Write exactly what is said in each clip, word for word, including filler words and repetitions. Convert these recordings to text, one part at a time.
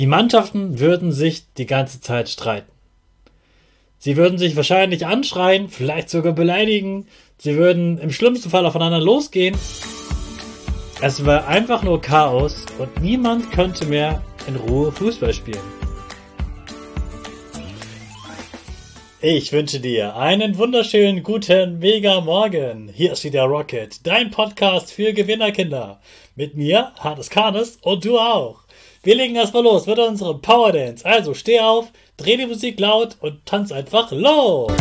Die Mannschaften würden sich die ganze Zeit streiten. Sie würden sich wahrscheinlich anschreien, vielleicht sogar beleidigen. Sie würden im schlimmsten Fall aufeinander losgehen. Es wäre einfach nur Chaos und niemand könnte mehr in Ruhe Fußball spielen. Ich wünsche dir einen wunderschönen guten Mega Morgen. Hier ist wieder Rocket, dein Podcast für Gewinnerkinder. Mit mir, Hannes Karnes, und du auch. Wir legen erstmal los mit unserem Power Dance. Also steh auf, dreh die Musik laut und tanz einfach los.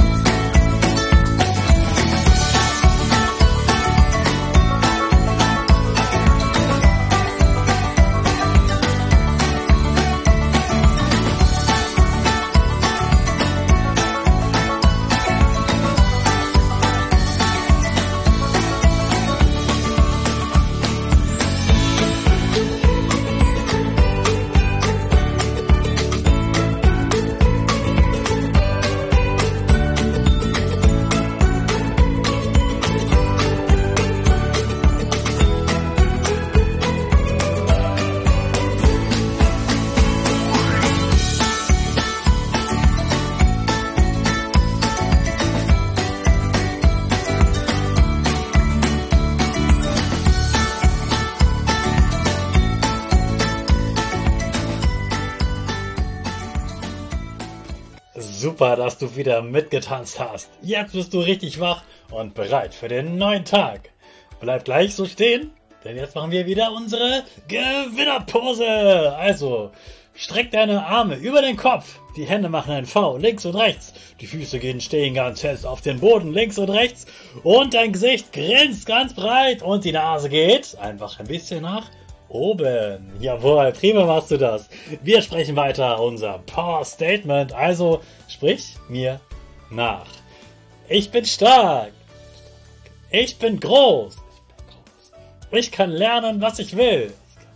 Super, dass du wieder mitgetanzt hast. Jetzt bist du richtig wach und bereit für den neuen Tag. Bleib gleich so stehen, denn jetzt machen wir wieder unsere Gewinnerpose. Also, streck deine Arme über den Kopf. Die Hände machen ein V, links und rechts. Die Füße gehen stehen ganz fest auf den Boden, links und rechts. Und dein Gesicht grinst ganz breit und die Nase geht einfach ein bisschen nach oben. Jawohl, prima machst du das. Wir sprechen weiter unser Power Statement. Also sprich mir nach. Ich bin stark. Ich bin groß. Ich kann lernen, was ich will.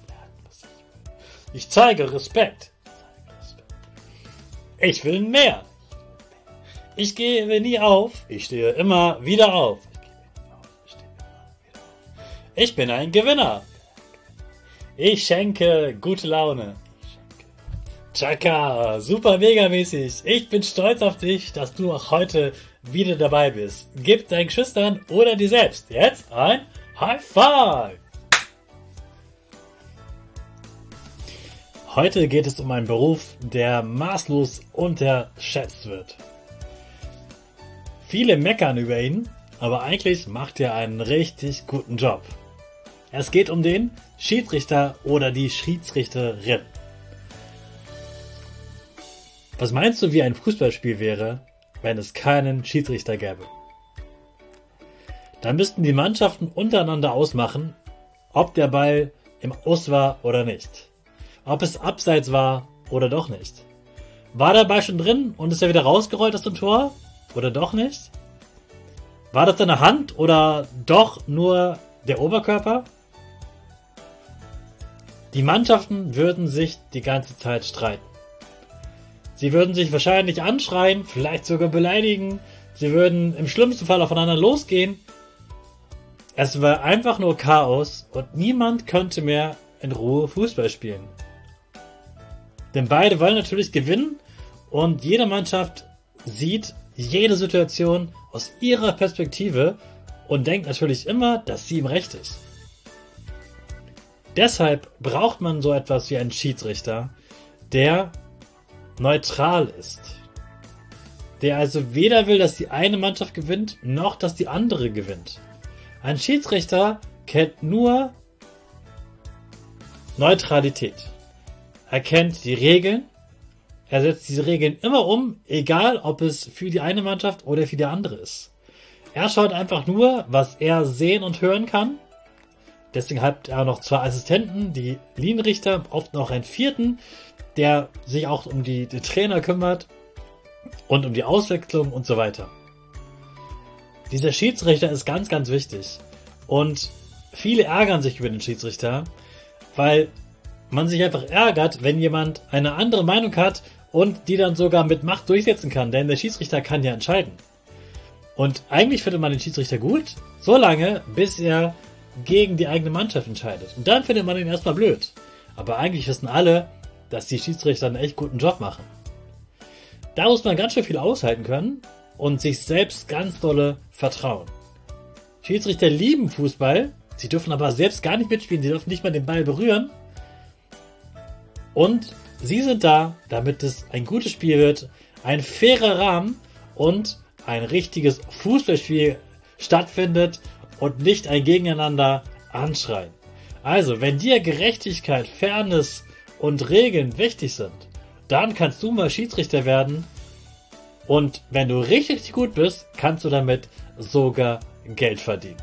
Ich zeige Respekt. Ich will mehr. Ich gebe nie auf. Ich stehe immer wieder auf. Ich bin ein Gewinner. Ich schenke gute Laune. Chaka, super mega mäßig. Ich bin stolz auf dich, dass du auch heute wieder dabei bist. Gib deinen Geschwistern oder dir selbst jetzt ein High Five. Heute geht es um einen Beruf, der maßlos unterschätzt wird. Viele meckern über ihn, aber eigentlich macht er einen richtig guten Job. Es geht um den Schiedsrichter oder die Schiedsrichterin. Was meinst du, wie ein Fußballspiel wäre, wenn es keinen Schiedsrichter gäbe? Dann müssten die Mannschaften untereinander ausmachen, ob der Ball im Aus war oder nicht. Ob es abseits war oder doch nicht. War der Ball schon drin und ist er wieder rausgerollt aus dem Tor oder doch nicht? War das deine Hand oder doch nur der Oberkörper? Die Mannschaften würden sich die ganze Zeit streiten. Sie würden sich wahrscheinlich anschreien, vielleicht sogar beleidigen. Sie würden im schlimmsten Fall aufeinander losgehen. Es wäre einfach nur Chaos und niemand könnte mehr in Ruhe Fußball spielen. Denn beide wollen natürlich gewinnen und jede Mannschaft sieht jede Situation aus ihrer Perspektive und denkt natürlich immer, dass sie im Recht ist. Deshalb braucht man so etwas wie einen Schiedsrichter, der neutral ist. Der also weder will, dass die eine Mannschaft gewinnt, noch dass die andere gewinnt. Ein Schiedsrichter kennt nur Neutralität. Er kennt die Regeln, er setzt diese Regeln immer um, egal ob es für die eine Mannschaft oder für die andere ist. Er schaut einfach nur, was er sehen und hören kann. Deswegen hat er noch zwei Assistenten, die Linienrichter, oft noch einen vierten, der sich auch um die, die Trainer kümmert und um die Auswechslung und so weiter. Dieser Schiedsrichter ist ganz, ganz wichtig. Und viele ärgern sich über den Schiedsrichter, weil man sich einfach ärgert, wenn jemand eine andere Meinung hat und die dann sogar mit Macht durchsetzen kann. Denn der Schiedsrichter kann ja entscheiden. Und eigentlich findet man den Schiedsrichter gut, solange bis er gegen die eigene Mannschaft entscheidet. Und dann findet man ihn erstmal blöd. Aber eigentlich wissen alle, dass die Schiedsrichter einen echt guten Job machen. Da muss man ganz schön viel aushalten können und sich selbst ganz dolle vertrauen. Schiedsrichter lieben Fußball, sie dürfen aber selbst gar nicht mitspielen, sie dürfen nicht mal den Ball berühren. Und sie sind da, damit es ein gutes Spiel wird, ein fairer Rahmen und ein richtiges Fußballspiel stattfindet und nicht ein Gegeneinander anschreien. Also, wenn dir Gerechtigkeit, Fairness und Regeln wichtig sind, dann kannst du mal Schiedsrichter werden und wenn du richtig, richtig gut bist, kannst du damit sogar Geld verdienen.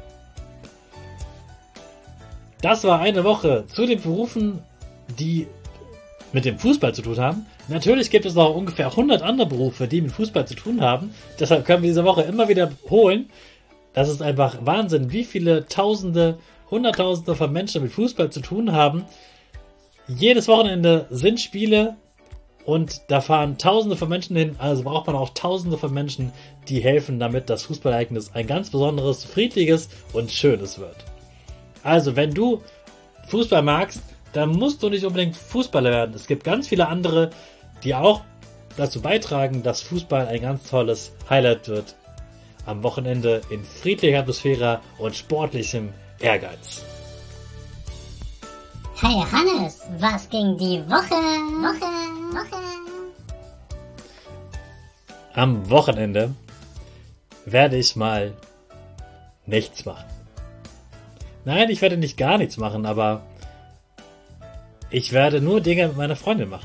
Das war eine Woche zu den Berufen, die mit dem Fußball zu tun haben. Natürlich gibt es noch ungefähr hundert andere Berufe, die mit Fußball zu tun haben. Deshalb können wir diese Woche immer wieder holen. Das ist einfach Wahnsinn, wie viele Tausende, Hunderttausende von Menschen mit Fußball zu tun haben. Jedes Wochenende sind Spiele und da fahren Tausende von Menschen hin. Also braucht man auch Tausende von Menschen, die helfen, damit das Fußballereignis ein ganz besonderes, friedliches und schönes wird. Also, wenn du Fußball magst, dann musst du nicht unbedingt Fußballer werden. Es gibt ganz viele andere, die auch dazu beitragen, dass Fußball ein ganz tolles Highlight wird. Am Wochenende in friedlicher Atmosphäre und sportlichem Ehrgeiz. Hey Hannes, was ging die Woche? Woche, Woche. Am Wochenende werde ich mal nichts machen. Nein, ich werde nicht gar nichts machen, aber ich werde nur Dinge mit meiner Freundin machen.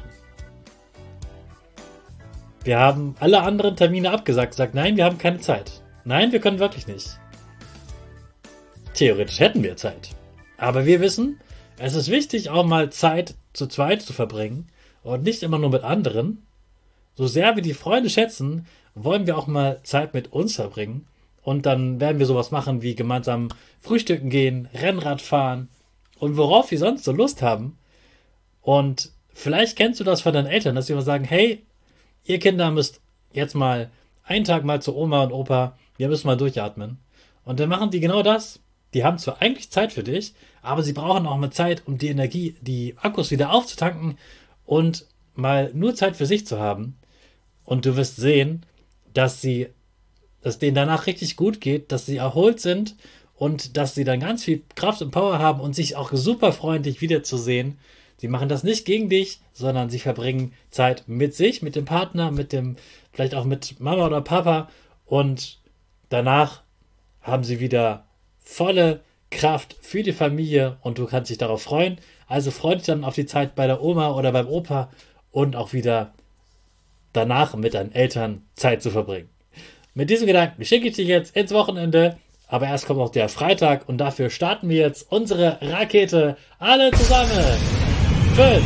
Wir haben alle anderen Termine abgesagt, gesagt, nein, wir haben keine Zeit. Nein, wir können wirklich nicht. Theoretisch hätten wir Zeit. Aber wir wissen, es ist wichtig, auch mal Zeit zu zweit zu verbringen und nicht immer nur mit anderen. So sehr wir die Freunde schätzen, wollen wir auch mal Zeit mit uns verbringen. Und dann werden wir sowas machen wie gemeinsam frühstücken gehen, Rennrad fahren und worauf wir sonst so Lust haben. Und vielleicht kennst du das von deinen Eltern, dass sie immer sagen, hey, ihr Kinder müsst jetzt mal einen Tag mal zu Oma und Opa, wir müssen mal durchatmen. Und dann machen die genau das. Die haben zwar eigentlich Zeit für dich, aber sie brauchen auch mal Zeit, um die Energie, die Akkus wieder aufzutanken und mal nur Zeit für sich zu haben. Und du wirst sehen, dass sie dass denen danach richtig gut geht, dass sie erholt sind und dass sie dann ganz viel Kraft und Power haben und sich auch super freuen, dich wiederzusehen. Sie machen das nicht gegen dich, sondern sie verbringen Zeit mit sich, mit dem Partner, mit dem, vielleicht auch mit Mama oder Papa und danach haben sie wieder volle Kraft für die Familie und du kannst dich darauf freuen. Also freu dich dann auf die Zeit bei der Oma oder beim Opa und auch wieder danach mit deinen Eltern Zeit zu verbringen. Mit diesem Gedanken schicke ich dich jetzt ins Wochenende, aber erst kommt noch der Freitag und dafür starten wir jetzt unsere Rakete. Alle zusammen. fünf,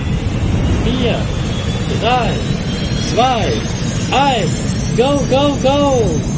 vier, drei, zwei, eins, go, go, go!